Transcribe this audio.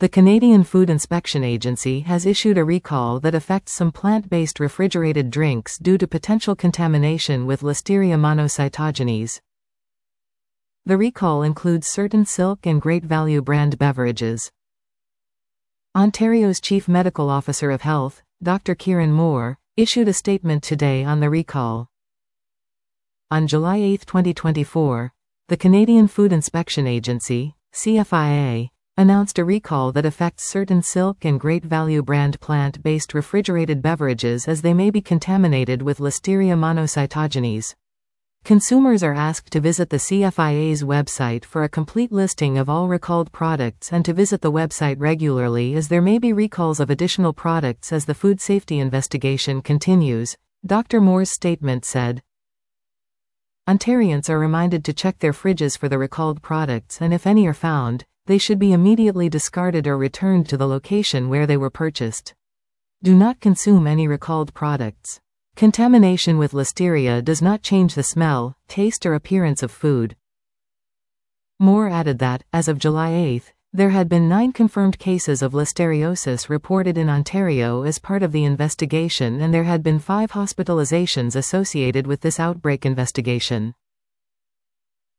The Canadian Food Inspection Agency has issued a recall that affects some plant-based refrigerated drinks due to potential contamination with Listeria monocytogenes. The recall includes certain Silk and Great Value brand beverages. Ontario's Chief Medical Officer of Health, Dr. Kieran Moore, issued a statement today on the recall. On July 8, 2024, the Canadian Food Inspection Agency, CFIA, announced a recall that affects certain Silk and Great Value brand plant-based refrigerated beverages as they may be contaminated with Listeria monocytogenes. Consumers are asked to visit the CFIA's website for a complete listing of all recalled products and to visit the website regularly as there may be recalls of additional products as the food safety investigation continues, Dr. Moore's statement said. Ontarians are reminded to check their fridges for the recalled products, and if any are found, they should be immediately discarded or returned to the location where they were purchased. Do not consume any recalled products. Contamination with Listeria does not change the smell, taste or appearance of food. Moore added that, as of July 8, there had been 9 confirmed cases of listeriosis reported in Ontario as part of the investigation, and there had been 5 hospitalizations associated with this outbreak investigation.